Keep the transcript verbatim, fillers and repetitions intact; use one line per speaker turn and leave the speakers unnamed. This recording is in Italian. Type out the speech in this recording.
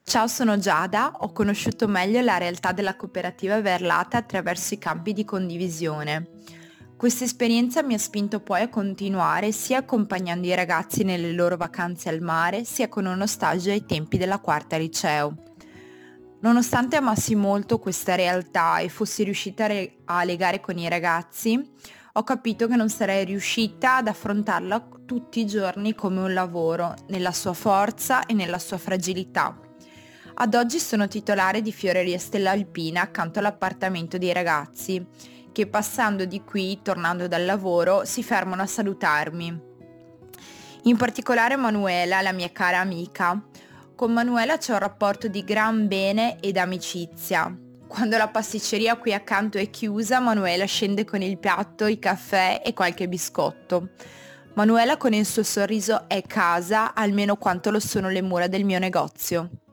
Ciao, sono Giada, ho conosciuto meglio la realtà della cooperativa Verlata attraverso i campi di condivisione. Questa esperienza mi ha spinto poi a continuare sia accompagnando i ragazzi nelle loro vacanze al mare, sia con uno stage ai tempi della quarta liceo. Nonostante amassi molto questa realtà e fossi riuscita a, re- a legare con i ragazzi, ho capito che non sarei riuscita ad affrontarla tutti i giorni come un lavoro, nella sua forza e nella sua fragilità. Ad oggi sono titolare di Fioreria Stella Alpina accanto all'appartamento dei ragazzi, che passando di qui, tornando dal lavoro, si fermano a salutarmi. In particolare Manuela, la mia cara amica. Con Manuela c'è un rapporto di gran bene ed amicizia. Quando la pasticceria qui accanto è chiusa, Manuela scende con il piatto, i caffè e qualche biscotto. Manuela con il suo sorriso è casa almeno quanto lo sono le mura del mio negozio.